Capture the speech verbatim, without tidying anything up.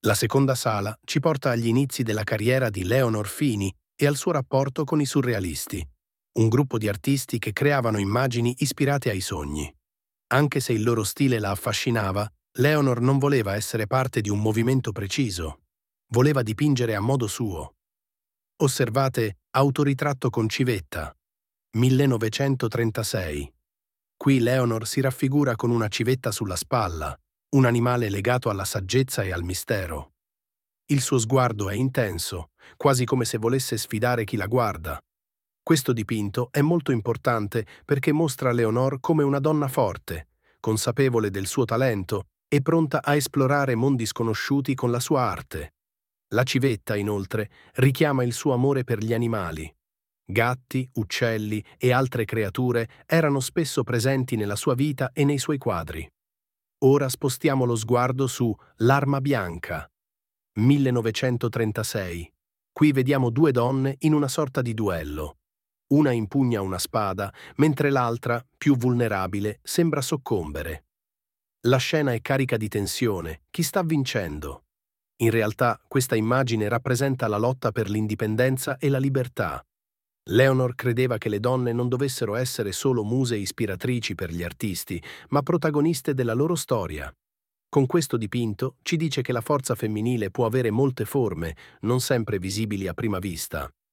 La seconda sala ci porta agli inizi della carriera di Leonor Fini e al suo rapporto con i surrealisti, un gruppo di artisti che creavano immagini ispirate ai sogni. Anche se il loro stile la affascinava, Leonor non voleva essere parte di un movimento preciso. Voleva dipingere a modo suo. Osservate Autoritratto con civetta, millenovecentotrentasei. Qui Leonor si raffigura con una civetta sulla spalla, un animale legato alla saggezza e al mistero. Il suo sguardo è intenso, quasi come se volesse sfidare chi la guarda. Questo dipinto è molto importante perché mostra Leonor come una donna forte, consapevole del suo talento e pronta a esplorare mondi sconosciuti con la sua arte. La civetta, inoltre, richiama il suo amore per gli animali. Gatti, uccelli e altre creature erano spesso presenti nella sua vita e nei suoi quadri. Ora spostiamo lo sguardo su L'arma bianca, millenovecentotrentasei. Qui vediamo due donne in una sorta di duello. Una impugna una spada, mentre l'altra, più vulnerabile, sembra soccombere. La scena è carica di tensione. Chi sta vincendo? In realtà, questa immagine rappresenta la lotta per l'indipendenza e la libertà. Leonor credeva che le donne non dovessero essere solo muse ispiratrici per gli artisti, ma protagoniste della loro storia. Con questo dipinto ci dice che la forza femminile può avere molte forme, non sempre visibili a prima vista.